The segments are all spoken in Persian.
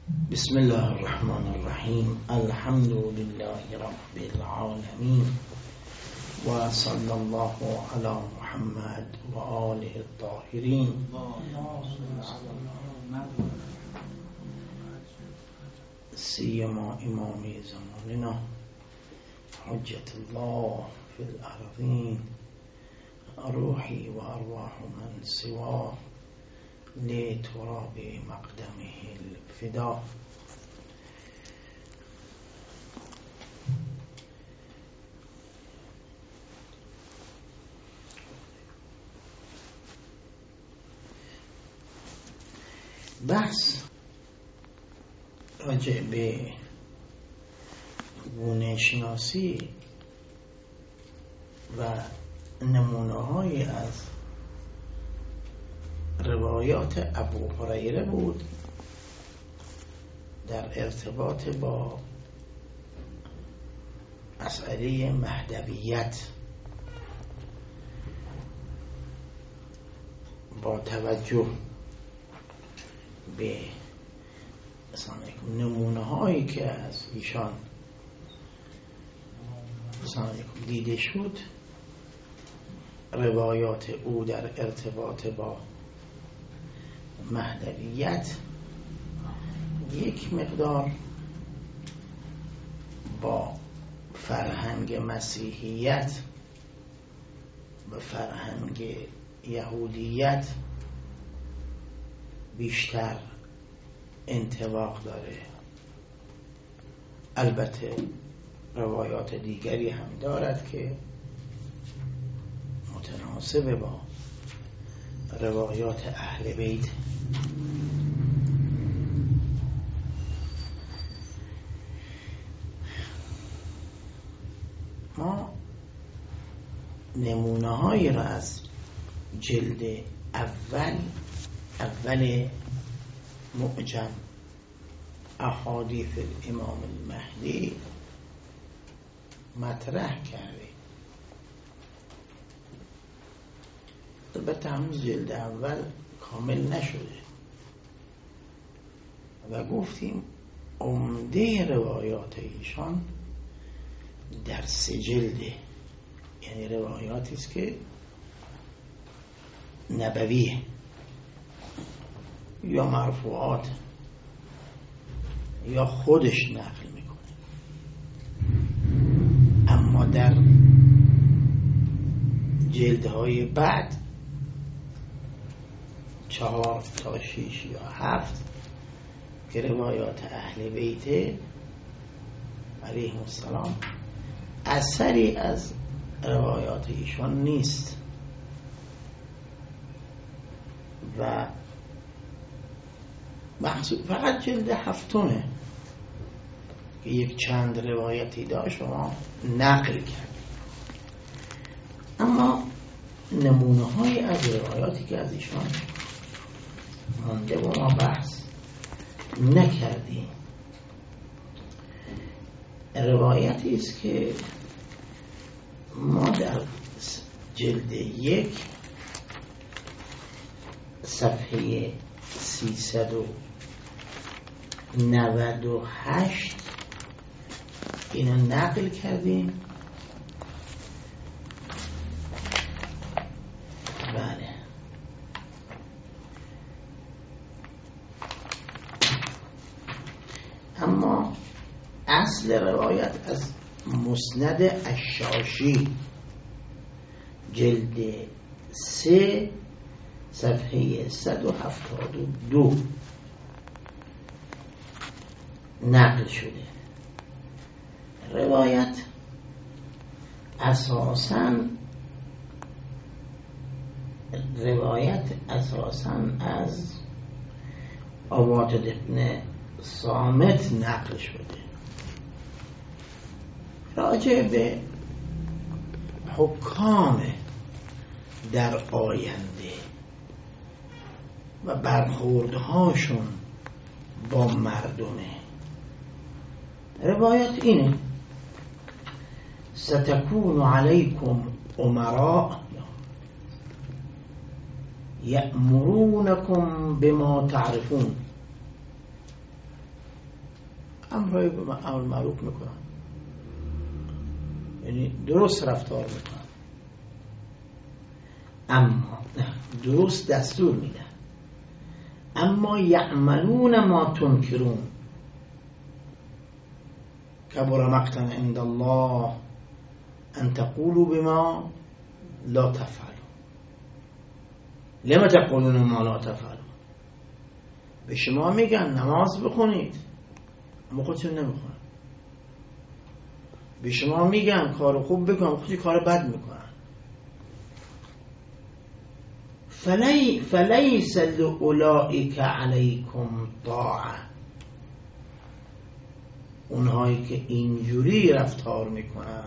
بسم الله الرحمن الرحیم. الحمد لله رب العالمین و صلی الله علی محمد و آله الطاهرین. سیما امام زماننا حجت الله فی الارضین روحی و ارواح من سوا لتراب مقدمه الفدا. بحث راجع به گونه شناسی و نمونه‌هایی از روایات ابو هریره بود در ارتباط با مسئله مهدویت، با توجه به نمونه هایی که از ایشان دیده شد. روایات او در ارتباط با مهدویت یک مقدار با فرهنگ مسیحیت و فرهنگ یهودیت بیشتر انطباق داره. البته روایات دیگری هم دارد که متناسب با روایات اهل بیت. ما نمونه هایی را از جلد اول معجم احادیث الامام المهدی مطرح کردیم. البته هنوز جلد اول کامل نشده و گفتیم عمده روایات ایشان در 3 جلده، یعنی روایاتی است که نبویه یا مرفوعات یا خودش نقل میکنه. اما در جلدهای بعد 4 تا 6 یا 7 که روایات اهل بیت علیهم السلام، اثری از روایات ایشان نیست و فقط جلد 7 که یک چند روایتی داشت شما نقل کرد. اما نمونه های از روایاتی که از ایشان مانده و ما بحث نکردیم. روایتی است که ما در جلد 1 صفحه 398 اینو نقل کردیم. بله، اما اصل روایت از مسند الشاشی جلد 3 صفحه 172 نقل شده. روایت اساساً از عبادة ابن صامت نقل شده راجع به حکام در آینده و برخوردهاشون با مردمه. روایت اینه: ستكون علیکم امراء یأمرونکم بما تعرفون امر معروف میکنن، یعنی درست رفتار میکنن، اما درست دستور میدن. اما یعملون ما تنکرون کبر مقتا عند الله ان تقولوا بما لا تفعلون لما تقولون ما لا تفعلون. به شما میگن نماز بخونید اما خودتون نمیخونن. به شما میگن کار خوب بکن اما خودتون کار بد میکنن. فلیس لأولئک علیکم طاعه. اونهایی که اینجوری رفتار میکنن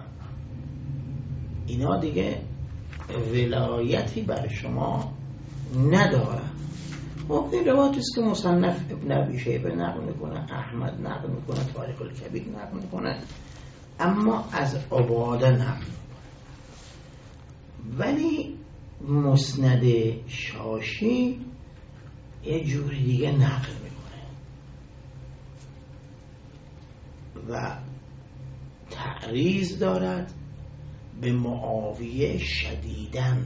اینا دیگه ولایتی بر شما ندارن. خب این روایتی است که مصنف ابن ابی شیبه نقل میکنه، احمد نقل میکنه، تاریخ الکبیر نقل میکنه، اما از عباده نقل میکنه. ولی مسند شاشی یه جوری دیگه نقل میکنه و تعریض دارد به معاویه شدیدن.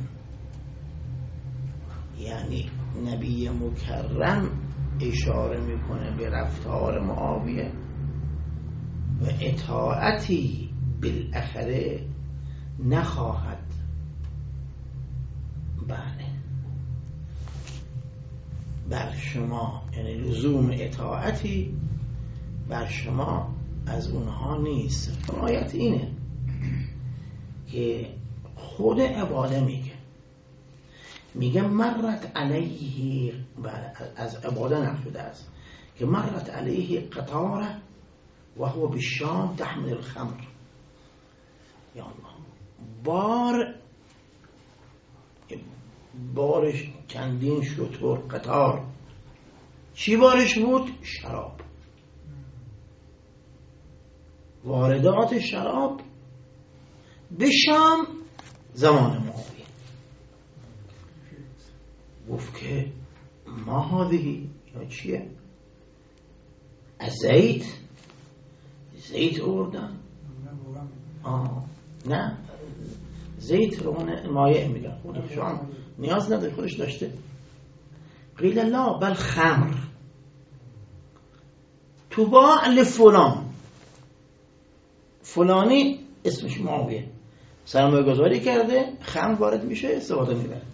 یعنی نبی مکرم اشاره میکنه به رفتار معاویه و اطاعتی بالاخره نخواهد. بله بر شما، یعنی لزوم اطاعتی بر شما از اونها نیست. آیت اینه که خود عباده میگه مرت علیه، از عباده نقل است که مرت علیه قطاره و هو بالشام تحمل الخمر. یا الله، بارش چندین شطور قطار. چی بارش بود؟ شراب. واردات شراب به شام زمان معاویه. گفت که ما هذه یا چیه؟ از زیت آوردن. نه زیت رو مایع میگن، خود شام نیاز نداره، خودش داشته. قیل لا بل خمر تباع لفلان، فلانی اسمش معاویه سرمایه گذاری کرده، خمر وارد میشه، استفاده میبره.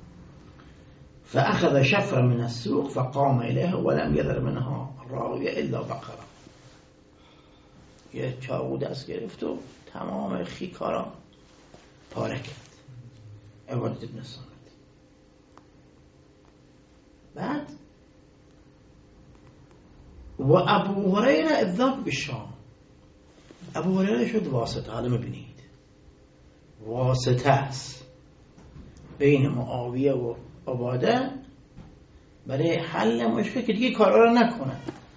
فاخذ شفرا من السوق فقام الیه ولم یذر منها راویه الا بقره. یه چاقو دست گرفت و تمام خیکارا پاره کرد. عبادت ابن صامت. بعد و ابو هریره اذاق بالشام. ابو هریره شد واسطه. حالا میبینید واسطه است بین معاویه و عباده برای حل مشکل که دیگه کارا رو نکنه.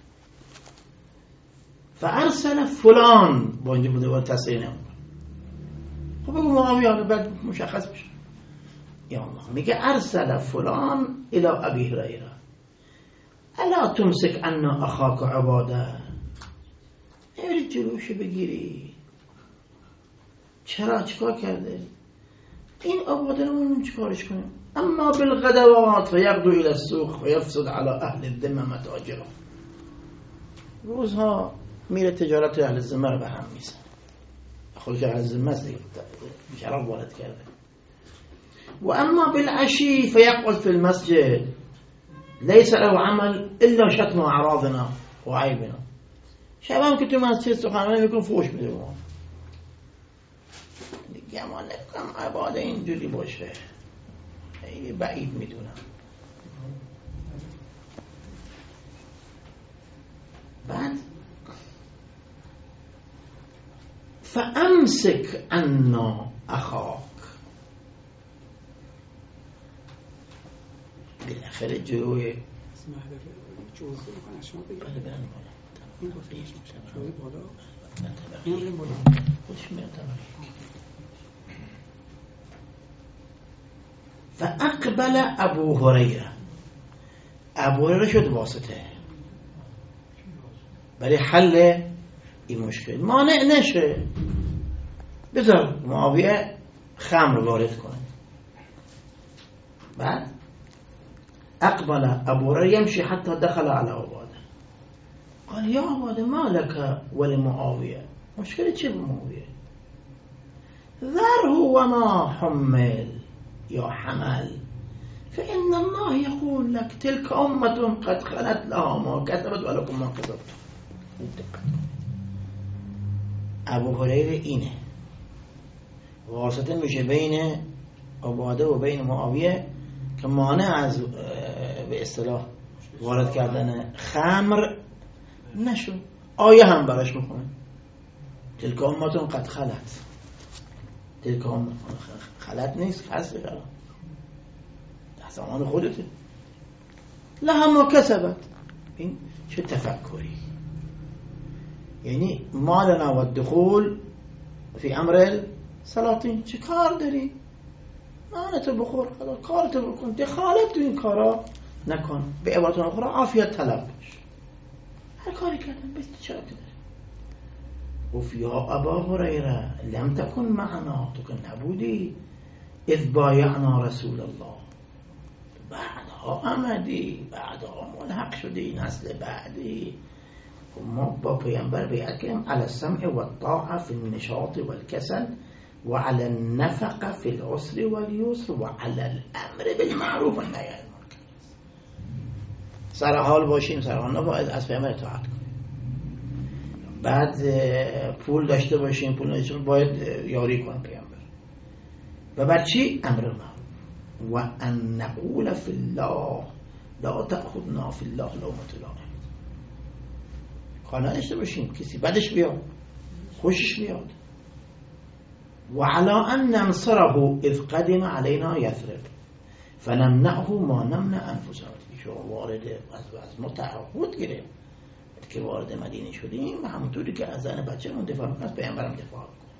فارسل فلان، با اینجا بوده باید تصریح نمونه. خب بگو معاویه حالا بعد مشخص بشه. یا الله میگه ارسل فلان الى ابی هریره الا تمسک عنا اخاک عباده. نمیری جلوش بگیری؟ چیکار کرده؟ این عباده رو ما چیکارش کنیم؟ اما بالغدوات فیغدو الى السوق ويفسد على اهل الذمه متاجرهم. روزها میره تجارت اهل ذمه رو به هم میزنه. خودش اهل ذمه است دیگه، شراب وارد کرده. و اما بالعشی فیقعد فی المسجد لیس له عمل الا شتم اعراضنا و عیبنا. شب هم که تو مسجد سخنرانی میکنه فوش میده به ما. دیگه ما نکنم عباده اینجوری باشه، خیلی بعید میدونم. بعد فامسک عنا اخاک. بالاخره جلوی فاقبل ابو هریره. ابو هریره شد واسطه. برای حل این مشکل. مانع نشه، بذار معاویه خمر وارد کنه. بعد اقبل ابو هريره يمشي حتى دخل على عباده قال يا عباده ما لك ولمعاويه، مشكلة چه بمعاويه؟ ذره وما حمل يا حمل فإن الله يقول لك تلك أمة قد خلت لها ما كسبت ولكم ما كسبتم. ابو هریره اینه واسطه میشه بین عباده و بین معاویه که مانع از به اصطلاح وارد کردن خمر نشد. آیه هم براش میخونه تلک امتون قد خلت. تلک امتون خلت نیست، خسته الان در زمان خودته. لها ما کسبت. این چه تفکری؟ یعنی مالنا و الدخول فی امر سلاطین. چه کار داری؟ نانتو بخور، کارتو بکن، دخالت تو این کارا نکن. به عبارت اخرى عافیت طلب باش. هر کاری کردن بس چرا داری؟ گفت یا ابا هریره لم تکن معنا، تو که نبودی اذ بایعنا رسول الله، بعدها آمدی، بعدها ملحق شدی، نسل بعدی. ما با پیامبر بیعت کردیم علی السمع و الطاعه فی النشاط والکسل وعلى النفقه فی العسر واليسر وعلى الامر بالمعروف والنهی عن المنکر. سر حال باشیم، سر حال نباید از پیامبر اطاعت کنیم. بعد پول داشته باشیم، پول نداشته باشیم باید یاری کنیم پیامبر. و بعد چی؟ امر معروف و ان نقول فی الله لا تأخذنا فی الله لومة لائم. کار نداشته باشیم کسی بدش بیاد خوشش بیاد. و علی ان ننصره اذ قدم علینا یثرب فنمنعه ما نمنع انفسنا. شما وارد از ما تعهد گرفت که وارد مدینه شدیم، همونطوری که از زن بچه‌مون دفاع می‌کنیم از پیامبرم دفاع می‌کنیم.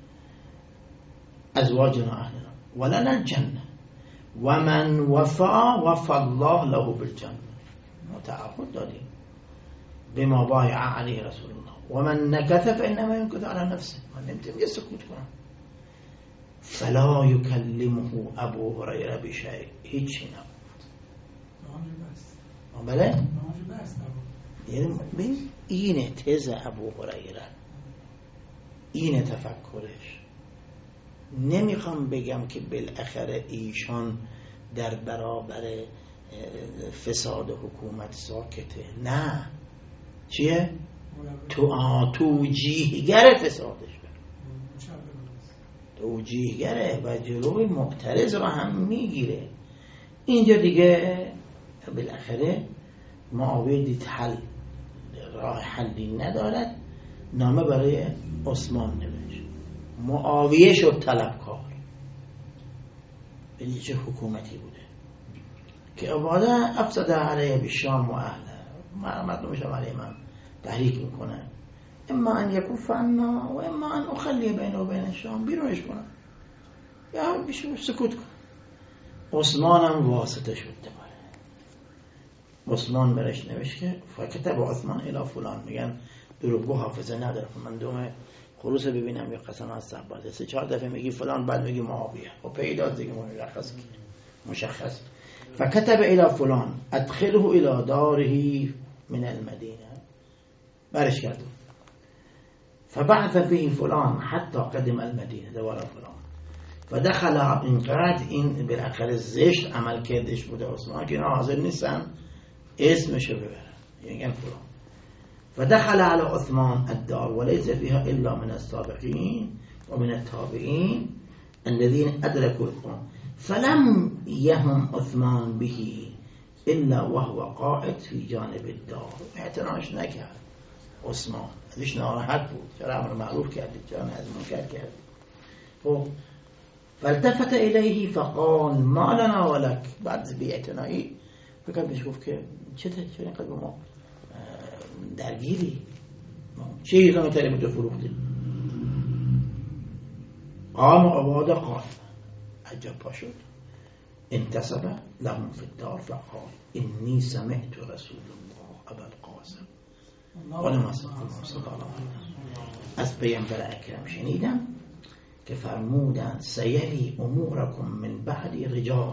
ازواجنا اهلنا ولنا الجنه و من وفا وفا الله له بالجنه. ما تعهد دادیم بما بایع علیه رسول الله و من نکث فانما ينكث على نفسه. من نمیتونم یه سکوت کنم. فلا یکلمه ابو هریره بشیء، هیچی نبود. بله؟ یعنی اینه تز ابو هریره، اینه تفکرش. نمیخوام بگم که بالاخره ایشان در برابر فساد حکومت ساکته، نه. چیه؟ توجیهگر فسادش، توجیهگره و جلوی معترض رو هم میگیره. اینجا دیگه بالاخره معاویه دید حل راه حلی ندارد، نامه برای عثمان نوشت. معاویه شد طلبکار. ببینید چه حکومتی بوده که عباده افسد علیه بالشام و اهله، مردمش علیه من تحریک میکنه. اما ان یکف عنا و اما ان اخلی بینه و بین الشام، بیرونش کنم یا بیشو سکوت کن. عثمان هم واسطه شد. عثمان برش نوشت که فکتب عثمان الی فلان، میگن دروغگو حافظه نداره، من دوم خروس ببینم یا قسم از صحبت 3-4 دفعه میگی فلان بعد میگی معاویه و پیدا دیگه مشخص. فکتب الی فلان ادخله الی داره من المدینه، برش کرد. فبعث به فلان حتی قدم المدینه، دوباره فلان فدخل. اینقدر این بالاخره زشت عمل کردش بوده عثمان که اینا حاضر نیستن اسمشو ببرن، یعنی فلان. فدخل على عثمان الدار وليس فيها الا من السابقين ومن التابعين الذين ادركوا القرآن فلم يهم عثمان به الا وهو قاعد في جانب الدار. اعتناش نکرد عثمان، ازش ناراحت بود. چرا امر معروف کردی، چرا نهی از منکر کردی؟ خب فالتفت الیه فقال ما لنا ولک. بعد بی اعتنایی فکر بهش گفت که چرا اینقدر به ما درگیری؟ چه ایران تری بوده فروختی؟ قام عباده قائم، عجب پا شد. انتصب لهم فی الدار فقال انی سمعت رسول الله ابا القاسم از پیامبر اکرم شنیدم که فرمودن سیلی امورکم من بعد رجال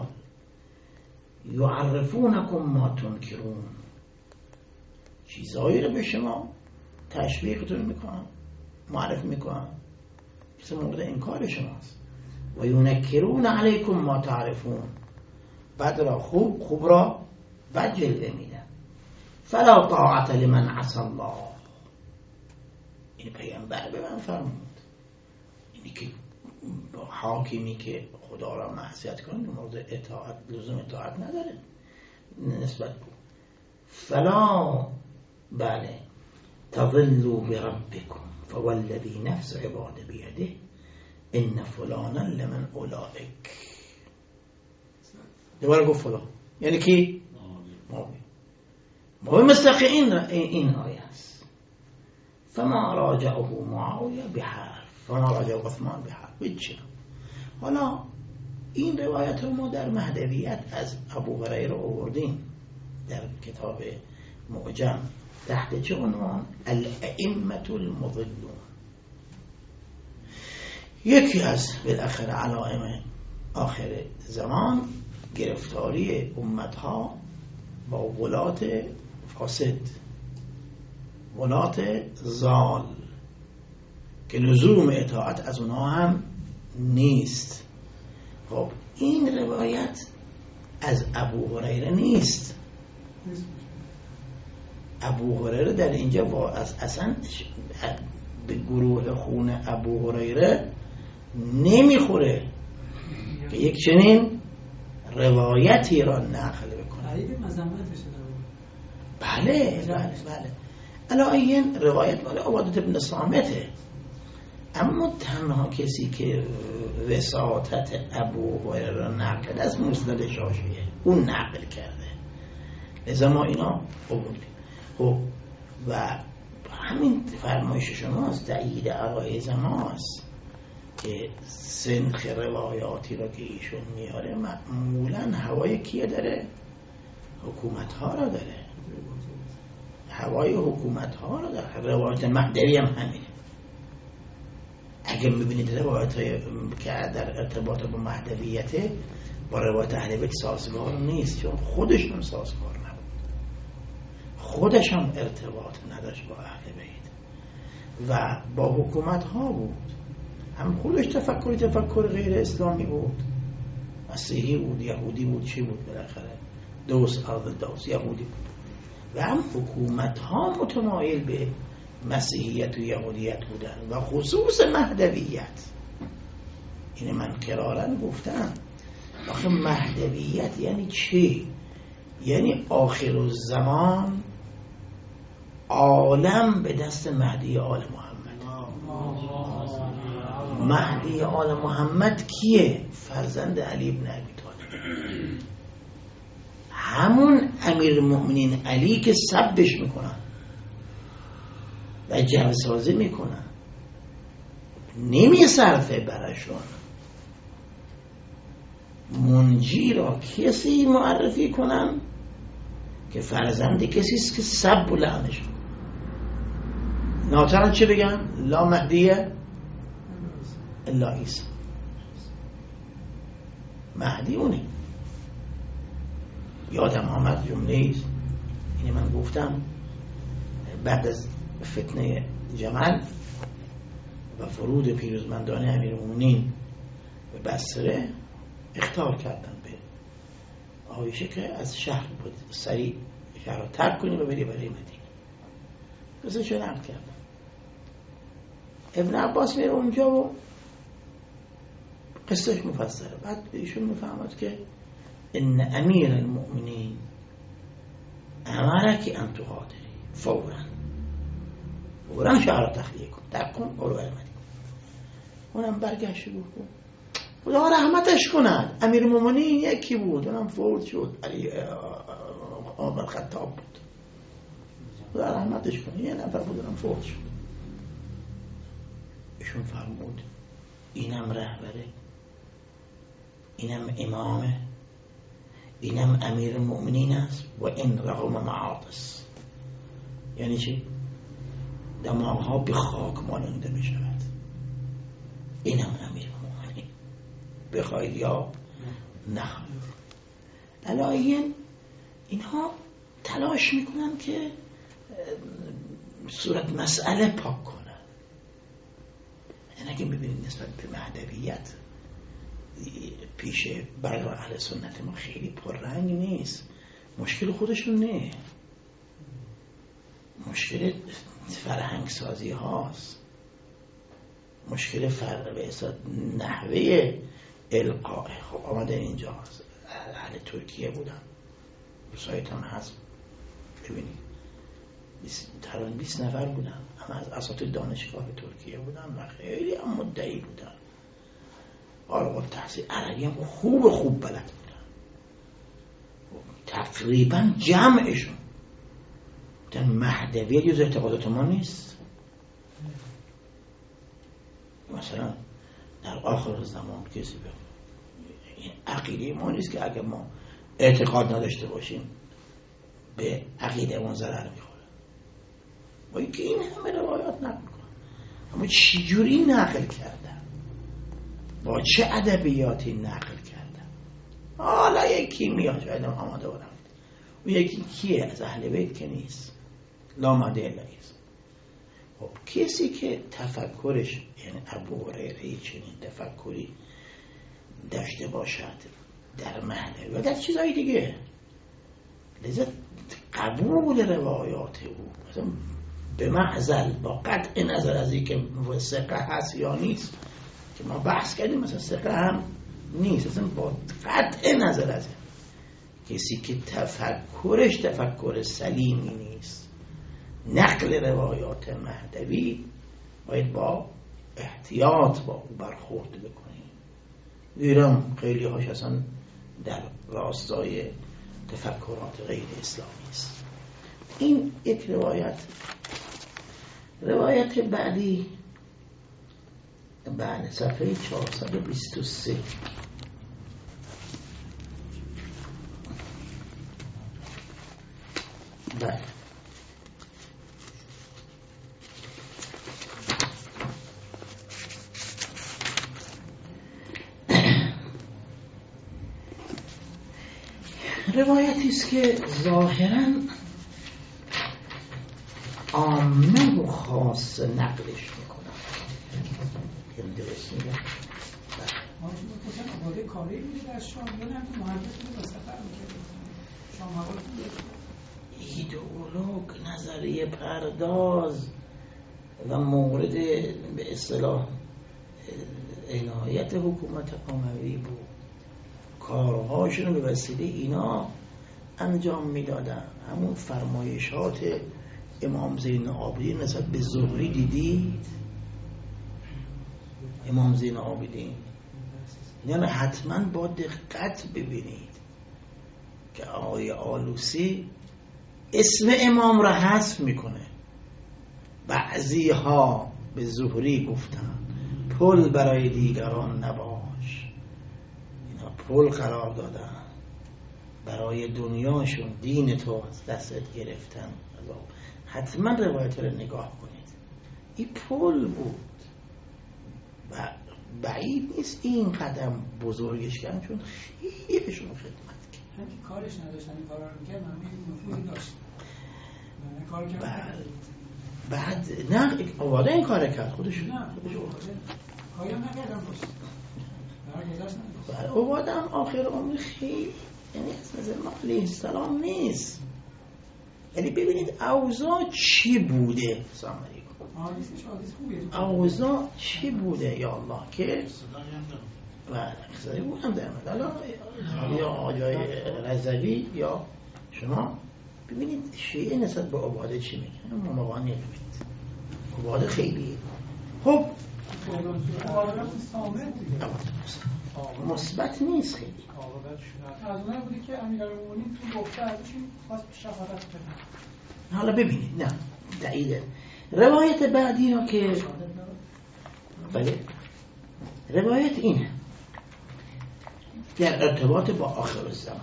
یعرفونکم ما تنکرون، چیزایی رو به شما تشویقتون میکنن، معرفی میکنن که مورد انکار شماست. و ینکرون علیکم ما تعرفون، بد را خوب را بد جلوه میدن. فلا طاعت لمن عصى الله، این پیامبر به من فرمود، اینی که حاکمی که خدا را معصیت کنه مورد اطاعت، لزوم اطاعت نداره نسبت بود. فلا بله تضلوا بربكم فوالذي نفس عباد بيده ان فلانا لمن اولئك. دوباره گفت فلان یعنی کی؟ ما مستقی این آیه است. فما راجعه معاویه بحرف فما راجعه عثمان بحرف بچه. حالا این روایت رو ما در مهدویت از ابو هریره آوردیم در کتاب معجم تحت چه عنوان؟ الائمة المضلون. یکی از بالاخره علائم آخر زمان گرفتاری امتها با ولات فاسد، ولات ضال که لزوم اطاعت از اونها هم نیست. خب این روایت از ابو هریره نیست. ابو هریره در اینجا اصلا به گروه خون ابو هریره نمیخوره که یک چنین روایتی را نقل بکنه. بله الان روایت مال عبادة بن صامته، اما تنها کسی که وساطت ابو هریره را نقل از مسند شاشعیه اون نقل کرده، لذا ما اینا قبولیم. خب و همین فرمایش شماست، تأیید عقاید ماست که سنخ روایاتی را که ایشون میاره معمولا هوای کیه داره؟ حکومت ها را داره، هوای حکومت ها را داره. روایت مهدوی هم همینه. اگه میبینید روایت های که در ارتباط با مهدویته با روایت اهل بیت سازگار نیست، چون خودشون سازگار نبود، خودش هم ارتباط نداشت با اهل بیت و با حکومت ها بود. هم خودش تفکر غیر اسلامی بود، مسیحی بود، یهودی بود، چی بود بالاخره؟ دوس ارض دوس یهودی بود. و هم حکومت ها متمایل به مسیحیت و یهودیت بودن و خصوص مهدویت. این من کرارا گفتم. آخه مهدویت یعنی چی؟ یعنی آخر الزمان عالم به دست مهدی آل محمد. مهدی آل محمد کیه؟ فرزند علی بن ابی طالب، همون امیر المؤمنین علی که سبش میکنن و جوسازی میکنن، نمیصرفه براشون. منجی را کسی معرفی کنن که فرزند کسی است که سب و لعنش کنن. ناچارن چه بگن؟ لا مهدیه الا عیسی. مهدی اونی. یادم آمد جمله ایست، اینی من گفتم بعد از فتنه جمل و فرود پیروزمندانه امیرالمومنین به بصره اخطار کردن به عایشه که از شهر سریع شهر رو ترک کنی و بری برای مدینه. قصه چه نقل کردن. ابن عباس میره اونجا و قصهش مفسره. بعد ایشون میفهمد که ان امیر المؤمنین امرک ان تغادری فورا شهر رو تخلیه کن، ترک کن، برو برای مدینه. اونم برگشت گفت خدا رحمتش کند، امیر المؤمنین یکی بود، اونم فوت شد، علی عمر خطاب بود، خدا رحمتش کند، یه نفر بود اونم فوت شد. ایشون فرمود اینم رهبره، اینم امامه، اینم امیر المؤمنین است و این رقم معاطس. یعنی چی؟ دماغها به خاک ماننده می شود. این هم امیرالمومنین، بخواید یا نخواید. علایین اینها تلاش میکنن که صورت مسئله پاک کنن. یعنی اگه ببینید نسبت به مهدویت پیش برای اهل سنت ما خیلی پررنگ نیست. مشکل خودشون نه، مشکل فرهنگ سازی هاست، مشکل نحوه القاء. خب آمده اینجا اهل ترکیه بودن، سایت هم هست ببینید، تقریبا 20 نفر بودن، همه از اساتید دانشگاه ترکیه بودن و خیلی هم مدعی بودن، فارغ التحصیل، عربی هم خوب بلد بودن. تقریبا جمعشون در مهدویت جز اعتقادات ما نیست. مثلا در آخر زمان کسی به این عقیده ما نیست که اگر ما اعتقاد نداشته باشیم به عقیده ما ضرر میخوره. با اینکه این همه روایات نقل کنن، اما چجوری نقل کردن، با چه ادبیاتی نقل کردن. حالا یکی میاد شاید هم آماده بودم، اون یکی کیه؟ از اهل بیت که نیست، لا مهدی الا عیسی. خب کسی که تفکرش، یعنی ابو هریره چنین تفکری داشته باشد در مهدی و در چیزهای دیگه، لذا قبول روایات او مثلا به معزل با قطع نظر از اینکه ثقه هست یا نیست که ما بحث کردیم، مثلا ثقه هم نیست، اصلا با قطع نظر از کسی که تفکرش تفکر سلیمی نیست، نقل روایات مهدوی باید با احتیاط با او برخورد بکنیم. دیرم خیلی هاش اصلا در راستای تفکرات غیر اسلامی است. این یک روایت بعدی بعد صفحه 423. بله روایتی است که ظاهراً عامه و خاص نقلش میکنن. این درست میگم؟ آقای کاری میده در شام یا نه تو محبت رو سفر میکنه شام حوالی ایدئولوگ، نظریه پرداز و مورد به اصطلاح عنایت حکومت اموی بود. کارهاشون به وسیله اینا انجام میدادن. همون فرمایشات امام زین العابدین نسبت به زهری دیدید؟ امام زین العابدین یعنی حتما با دقت ببینید که آقای آلوسی اسم امام را حذف میکنه. بعضی ها به زهری گفتن پل برای دیگران نباش، اینا پل قرار دادن برای دنیاشون، دین تو از دستت گرفتن. حتما روایت رو نگاه کنید، این پل بود و بعید نیست این قدم بزرگش کردن، چون خیلی بهشون خدمت کرد. همین کارش نداشتن این کارا رو میکرد، من نفوذی داشت کار کرد. بعد نه آواده این کار کرد خودش، نه کاری هم نکردم باشه بعد آواده هم آخر عمر خیلی یعنی از نظر ما علیه السلام نیست. یعنی ببینید اوضاع چی بوده. سلام علیکم. اوضاع چی بوده یا الله که و خیلی بودم در مدلا یا آجای رضوی یا شما ببینید شیعه نسبت به عباده چی میگن. ما موقعا نمیدید عباده خیلی خب مثبت نیست. خیلی از اونها بودی که امیرالمومنین تو گفته ازشون خواست شهادت بدن. حالا ببینید نه دقیقه روایت بعدی را که بله روایت اینه در ارتباط با آخر الزمان.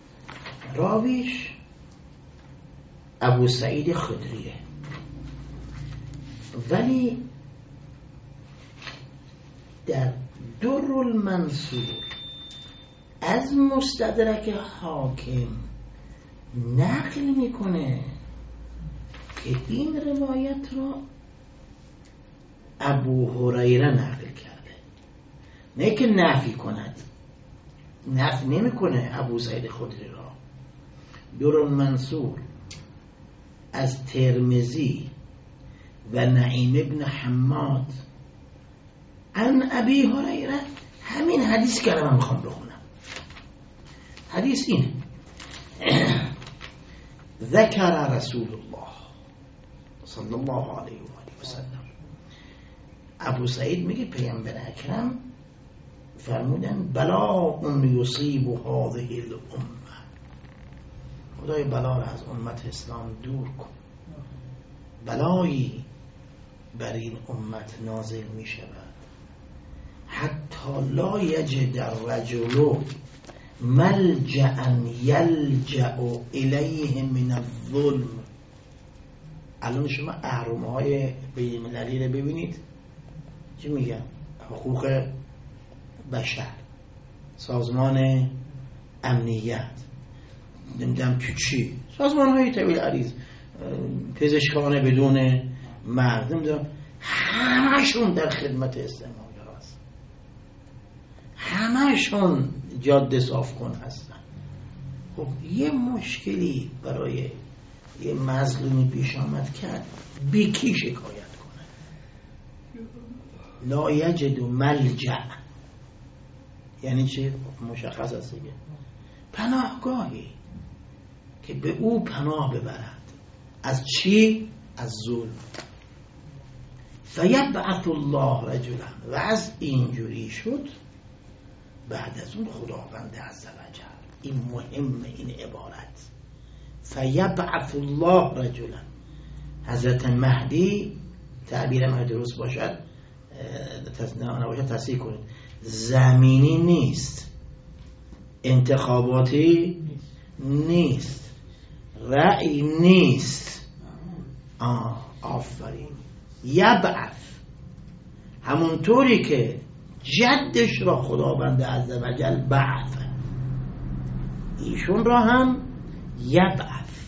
راویش ابو سعید خدریه ولی در در المنصور از مستدرک حاکم نقل میکنه که این روایت را ابو هریره نقل کرده، نه که نفی کند، نفی نمیکنه ابو سعید خدری را. در المنصور از ترمذی و نعیم ابن حماد عن ابی هریره، همین حدیث که من میخوام بخونم. حدیث اینه: ذکر رسول الله صلی الله علیه و آله و سلم، ابو سعید میگه پیامبر اکرم فرمودن بلا یصیب هذه الامه، خدای بلا را از امت اسلام دور کن. بلایی بر این امت نازل می شود حتی لا یجد الرجل ملجأ یلجأ الیه من الظلم. الان شما اهرم‌های بین المللی رو ببینید چی میگن؟ حقوق بشر، سازمان امنیت، نمیدونم تو چی، سازمان‌های طویل عریض، پزشکان بدون مرز، نمیدونم، همشون در خدمت استعمارگراست، همشون جاده صاف کن هستن. خب یه مشکلی برای یه مظلومی پیش آمد کرد، به کی شکایت کنه؟ لا یجد ملجأ یعنی چی؟ مشخص است دیگه، پناهگاهی که به او پناه ببرد. از چی؟ از ظلم. فیبعث الله رجلا، و از اینجوری شد بعد از اون خداوند عزوجل، این مهمه این عبارت، فیبعث الله رجلا. حضرت مهدی، تعبیر مهدی درست باشد نباشد تصحیح کنید، زمینی نیست، انتخاباتی نیست، رأی نیست. آفرین. یبعث، همونطوری که جدش را خداوند عزوجل بعث، ایشون را هم یبعث.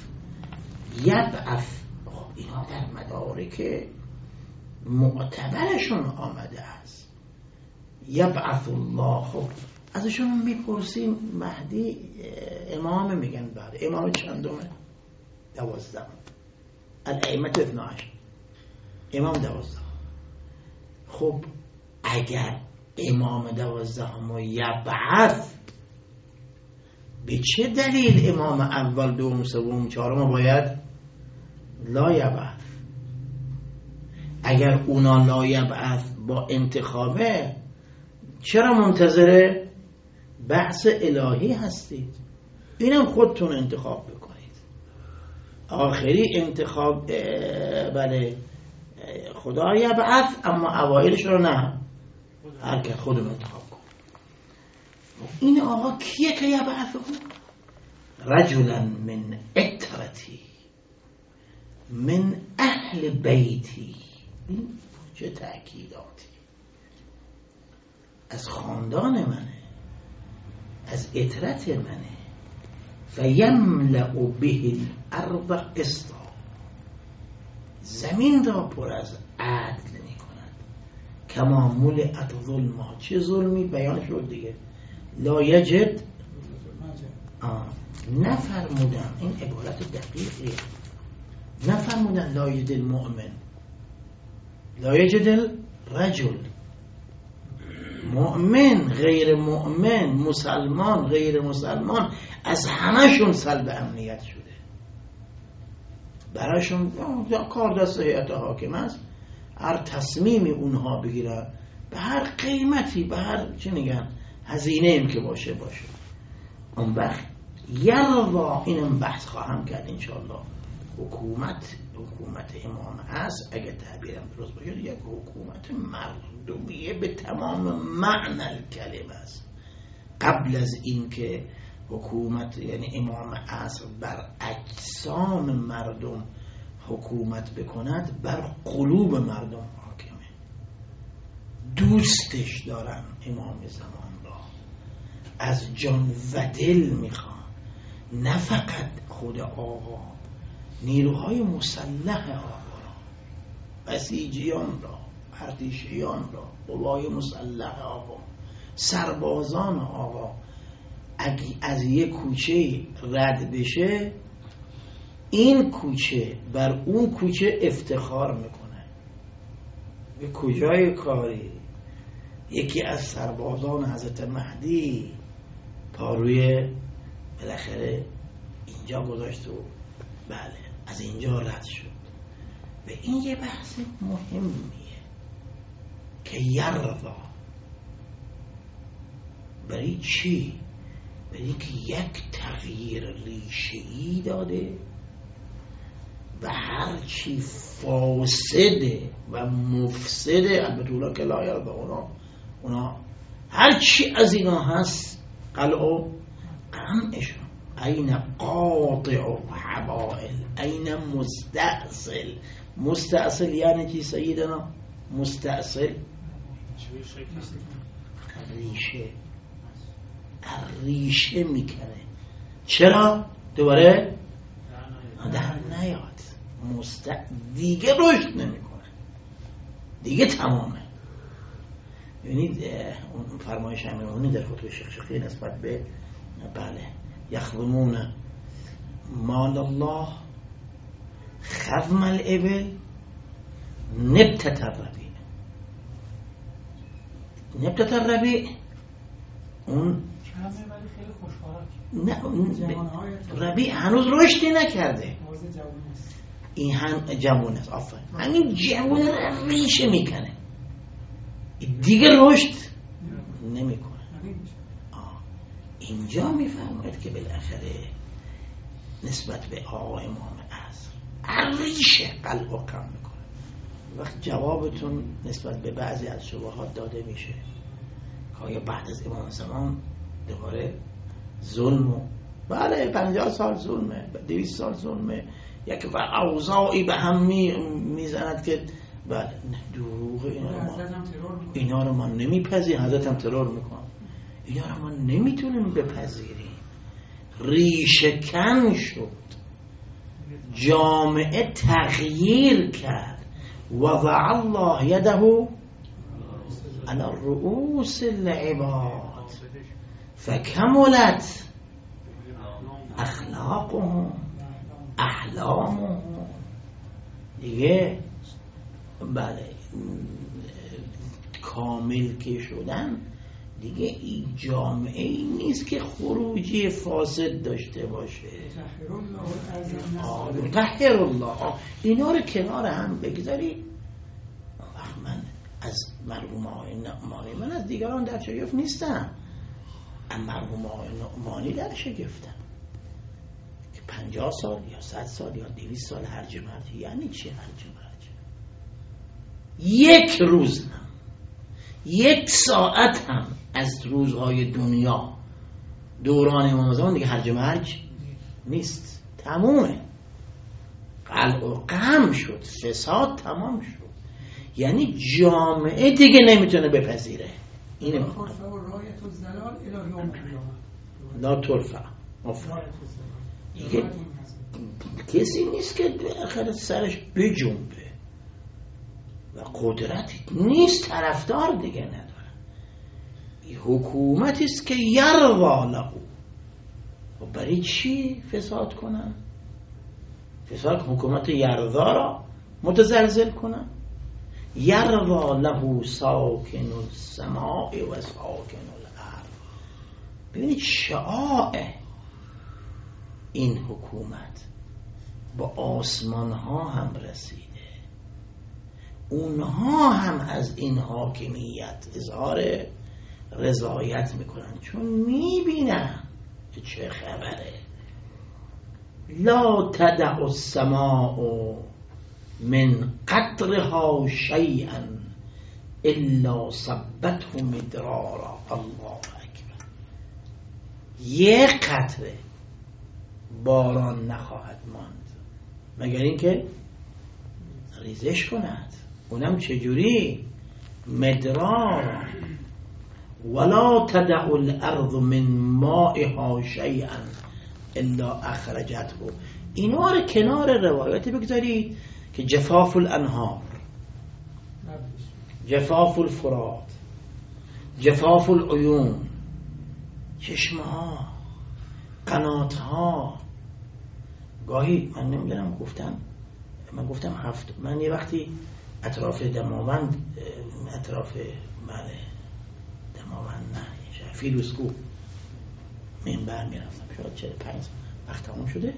اینا در مدارک معتبرشون آمده است. یبعث الله. خب ازشون میپرسیم مهدی امام، میگن بعد امام چندمه؟ 12. الائمه 12، امام 12. خب اگر امام 12 ما یبعث، به چه دلیل امام اول، دوم، سوم، چهارم باید لا یبعث؟ اگر اونا لا یبعث با انتخابه، چرا منتظر بعث الهی هستید؟ اینم خودتون انتخاب بکنید. آخری انتخاب بله خدا یبعث، اما اوایلش رو نه، هر که خودم انتخاب کن. این آقا کیه که یبعث؟ رجلا من اطرتی من اهل بیتی. این چه تأکیداتی، از خاندان منه، از اطرت منه. فیملأ به الارض قسطا، زمین را پر از عدل می کند. کما ملئت ظلما، چه ظلمی؟ بیان شد دیگه. لا یجد، نفرمودن، این عبارت دقیقی، نفرمودن لا یجد المؤمن، لا یجد الرجل. مؤمن، غیر مؤمن، مسلمان، غیر مسلمان، از همشون سلب امنیت شده. برایشون کار دست هیئت حاکم است، هر تصمیمی اونها بگیرن به هر قیمتی، به هر چه میگن هزینه ایم که باشه. اون وقت یرضا، اینم بحث خواهم کرد انشاءالله. حکومت امام است، اگه تعبیرم درست باشه، یک حکومت مردمیه به تمام معنی کلمه است. قبل از این که حکومت یعنی امام عصر بر اجسام مردم حکومت بکند بر قلوب مردم حاکمه. دوستش دارن امام زمان را، از جان و دل میخوان، نه فقط خود آقا، نیروهای مسلح آقا را، بسیجیان را، ارتشیان را، قوای مسلح آقا، سربازان آقا. اگه از یک کوچه رد بشه، این کوچه بر اون کوچه افتخار میکنه. به کجای کاری یکی از سربازان حضرت مهدی پاروی بالاخره اینجا گذاشت و بله از اینجا رد شد. و این یه بحث مهمیه که یرضا برای چی؟ برای که یک تغییر ریشه‌ای داده و هرچی فاسده و مفسده، البته اونا که لا یرضا، اونا هرچی از اینا هست قلع قمعشون. این قاطع حبائل، این مستأصل یعنی چی سیدنا؟ مستأصل ریشه میکنه. چرا؟ دوباره در نیاد، دیگه رشد نمیکنه، دیگه تمامه. ببینید اون فرمایش امیرالمومنین در خطبه شیخ شقی نسبت به بله یخدمون مال الله خدم الابل نبتة الربیع. نبتة الربیع اون نه، ربیع هنوز رشدی نکرده، این هم جوون است. آفرین، همین جوون رو ریشه میکنه، دیگه رشد نمیکنه. اینجا میفهمید که بالاخره نسبت به آقا امام عصر ریشه قلب و کم میکنه. وقت جوابتون نسبت به بعضی از شبهات داده میشه که آیا بعد از امام زمان دوباره ظلم و بله 50 سال ظلمه، 200 سال ظلمه، یک اوضاعی به هم میزند که بله دروغ. اینا رو ما نمیپذیریم. حضرت هم ترور میکنه. اینا رو ما نمیتونیم بپذیریم. ریشه کن شد، جامعه تغییر کرد. وضع الله یده علی رؤوس العباد فکملت اخلاقهم احلامهم. دیگه بله کامل که شدن، دیگه این جامعه ای نیست که خروجی فاسد داشته باشه. طهر الله اینا رو کنار هم بگذاری. من از مرحوم آقای نعمانی، من از دیگران در شگفت نیستم، از مرحوم آقای نعمانی در شگفتم که 50 سال یا 100 سال یا 200 سال هرج مرج. یعنی چی هرج مرج؟ یک روز هم، یک ساعت هم از روزهای دنیا دوران امام زمان دیگه هرج مرج نیست، تمومه. قلع و قم شد، فساد تمام شد. یعنی جامعه دیگه نمیتونه بپذیره. اینه لا ترفع دیگه کسی نیست که آخر سرش بجنبه و قدرتی نیست، طرفدار دیگه نداره. این حکومتی است که یرضا له. و برای چی فساد کنن؟ فساد حکومت یرضا را متزلزل کنن. یرضا له ساکن السماء و ساکن الارض. ببینید شعاع این حکومت با آسمان ها هم رسیده. اونها هم از این حاکمیت اظهار رضایت میکنن، چون میبینن که چه خبره. لا تدع السماء من قطرها شیئا الا صبته مدرارا. الله اکبر. یک قطره باران نخواهد ماند مگر اینکه ریزش کند. اونم چجوری؟ مدرار. ولا تدع الارض من مائها شیئا الا اخرجته. اینا رو کنار روایت بگذارید که جفاف الانهار، جفاف الفرات، جفاف العیون، چشمه ها، قنات ها. گاهی من نمیدونم من گفتم من یه وقتی اطراف دماوند، اطراف دماوند نه فیروزکوه منبر میرفتم، شاید 45 وقت تموم شده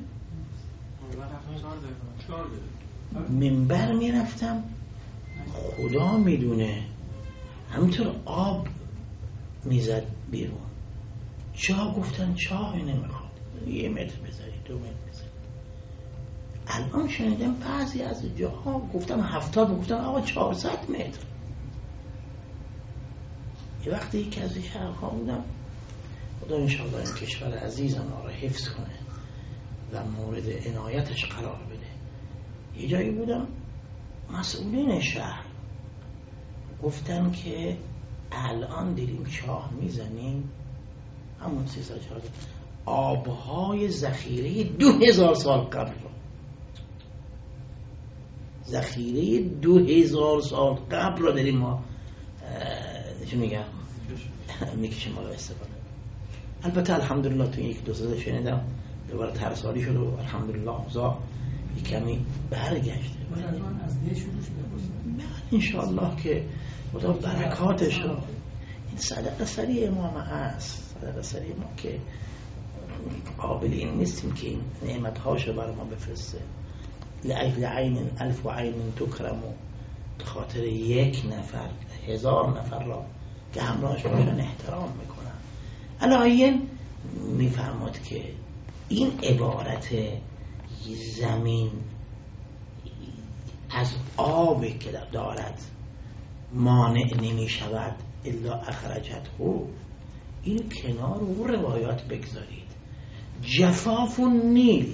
منبر میرفتم. خدا میدونه همینطور آب میزد بیرون. چاه گفتن چاهی نمیخواد، 1 متر بذارید 2 متر بذارید. الان شنیدم بعضی از جاها گفتم 70، گفتم آقا 400 متر. یه وقتی یکی از شهرها بودم، خدا انشاءالله این کشور عزیزم را حفظ کنه و مورد عنایتش قرار بده. یه جایی بودم مسئولین شهر گفتن که الان داریم چاه میزنیم، همون 314 آبهای ذخیره 2000 سال قبل رو، ذخیره 2000 سال قبل رو داریم ما چه میگم میکشیم ما استفاده. البته الحمدلله تو 1-2 سال شنیدم دوباره ترسالی شد و الحمدلله اوضاع یک کمی برگشته. از دی شروع شده انشاءالله که خدا برکاتش رو. این صدقه سری امام هست، صدقه سری ما که قابل این نیستیم که این نعمتهاشو بر ما بفرسته. لأجل عین 1000 عین تکرم، به خاطر 1 نفر 1000 نفر را که همراهش باشن احترام میکنن. علایین میفهمد که این عبارت زمین از آبی که دارد مانع نمی شود الا اخرجته، این کنار او روایات بگذارید. جفاف نیل،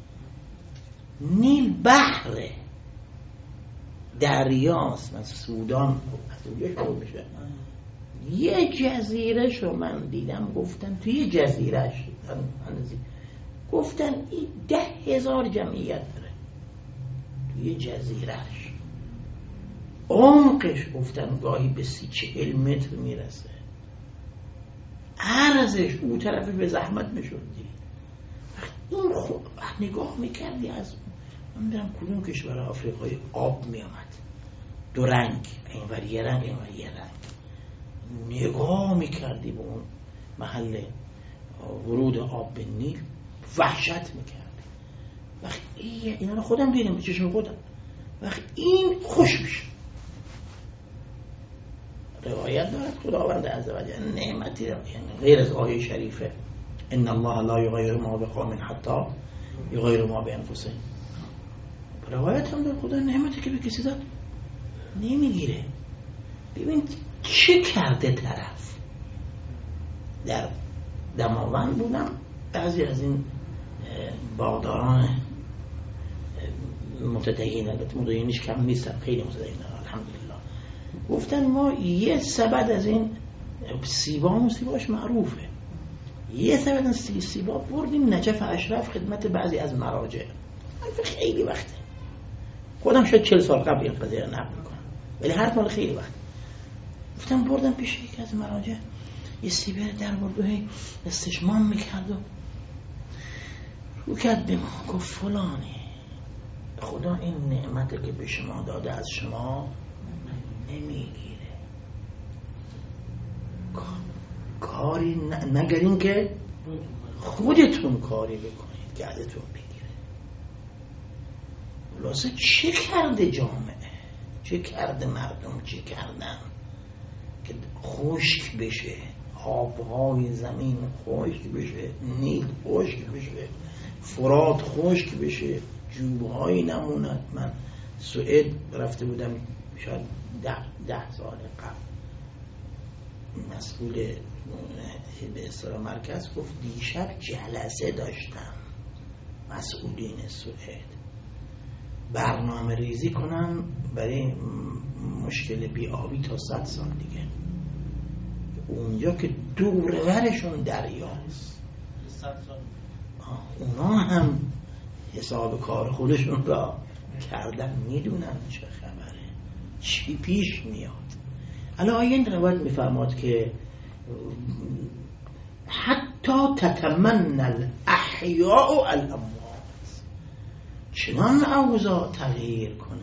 نیل بحره، دریاست، مثل سودان از اونجا شروع میشه. یه جزیره شو من دیدم، گفتن توی یه جزیرهش گفتن این 10,000 جمعیت داره توی یه جزیرهش. عمقش گفتن گاهی به 30-40 متر میرسه. عرضش اون طرفی به زحمت میشدی. این نگاه میکردی از من برم کدوم کشور آفریقای آب میامد 2 رنگ، اینور یه رنگ اینور یه رنگ. نگاه میکردی به اون محل ورود آب به نیل وحشت میکردی. وقتی اینا رو خودم دیدم به چشم خودم، وقتی این خوش میشه. روایت دارد خداوند عزوجل نعمتی را، یعنی غیر از آیه شریفه ان الله لا یغیر ما بقوم حتی یغیر ما بانفسهم، روایت هم داره خدا نعمتی که به کسی داد نمیگیره. ببین چه کرده طرف. در دماوند بودم، بعضی از این باغداران متدین، البته مدینیش کم نیستن، خیلی متدین الحمدلله، گفتن ما یه سبد از این سیباش معروفه، یه سبد از سیبا بردیم نجف اشرف خدمت بعضی از مراجع. خیلی وقته، خودم شاید 40 سال قبل این قضیه رو نقل میکنم، ولی هر مال خیلی وقت. گفتم بردم پیش یکی از مراجع، یه سیبه در برد و هی استشمام میکرد و رو کرد به ما، گفت فلانی خدا این نعمت که به شما داده از شما نمیگیره. کاری نگرین که خودتون کاری بکنید که ازتون بگیره. خلاصه چه کرده جامعه، چه کرده مردم، چه کردن که خشک بشه، آبهای زمین خشک بشه، نیل خشک بشه، فرات خشک بشه، جوبهایی نموند. من سوئد رفته بودم شاید 10 سال قبل، مسئول به اصطلاح مرکز گفت دیشب جلسه داشتم مسئولین سوئد، برنامه ریزی کنن برای مشکل بی‌آبی تا 100 سال دیگه. اونجا که دورورشون دریاست، اونا هم حساب کار خودشون را کردن، میدونن چه خبره، چی پیش میاد. الان این روایت میفرماد که حتی تتمنى الاحیاء الاموات، چنان اوضاع تغییر کنه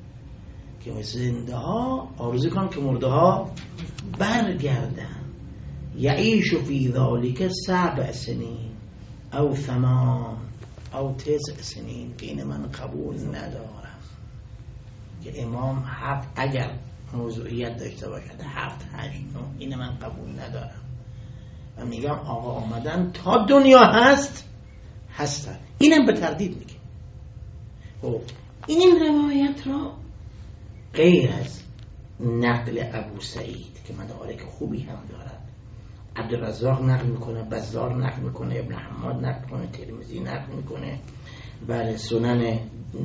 که زنده ها آرزو کنن که مرده ها برگردن. یعیش فی ذالک 7 سنین او 8 او 9 سنین، که این من قبول ندارم. که امام 7 اگر موضوعیت داشته باشد 7 8 9 این من قبول ندارم. من میگم آقا آمدن تا دنیا هستن. اینم به تردید میگه. خب این روایت را غیر از نقل ابو سعید که مدارک خوبی هم دارد، عبدالرزاق نقل میکنه، بزار نقل میکنه، ابن حماد نقل میکنه، ترمذی نقل میکنه، بله سنن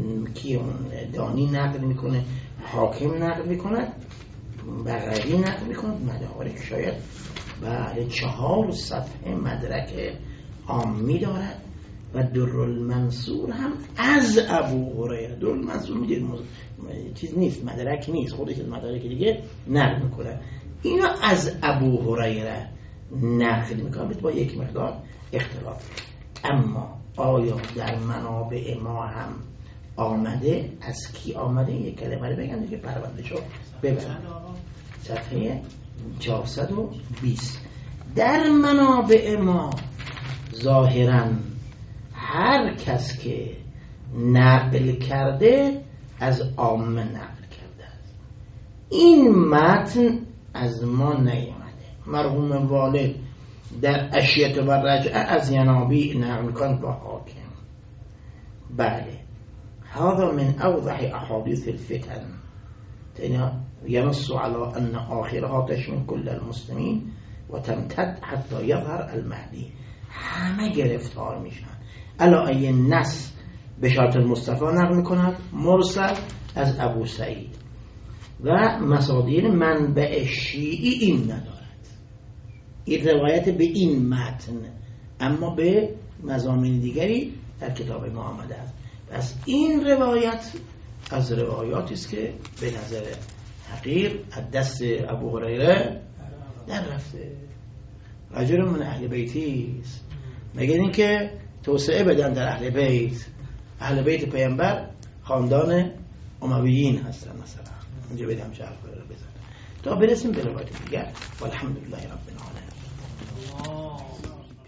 دانی نقل میکنه، حاکم نقل میکنه، بغوی نقل میکنه، مدارک شاید بله 4 صفحه مدرک عامی دارد. و درالمنصور هم از ابو هریره، درالمنصور میدید چیز نیست، مدرک نیست، خودش از مدارک دیگه نقل میکنه. اینا از ابو هریره نقل میکنه با یک مقدار اختلاف. اما آیا در منابع ما هم آمده؟ از کی آمده؟ یک کلمه رو بگم دیگه پرونده شو ببرم. صفحه 420 در منابع ما ظاهراً هر کس که نقل کرده از عامه نقل کرده است. این متن از ما نیامده. مرحوم والد در اشیت و رجعه از ینابی نقل کن با حاکم. بله هذا من اوضح احادیث الفتن ينص على ان آخرها تشمل كل المسلمین و تمتد حتی یظهر المهدی. همه گرفتار میشن. الا ای نص به شرط المصطفى نقل میکند مرسل از ابو سعید و مصادر منبع شیعی این ندارد. این روایت به این متن اما به مضامین دیگری در کتاب ما آمده است. پس این روایت از روایاتی است که به نظر حقیر از دست ابو هریره در رفته. رجل من اهل بیتی است. مگر این که توسعه بدن در اهل بیت پیامبر خاندان امویین هستن مثلا، اونجا بدم چه حرف رو بزنن تا برسیم به روایت دیگر. والحمدلله رب العالمین.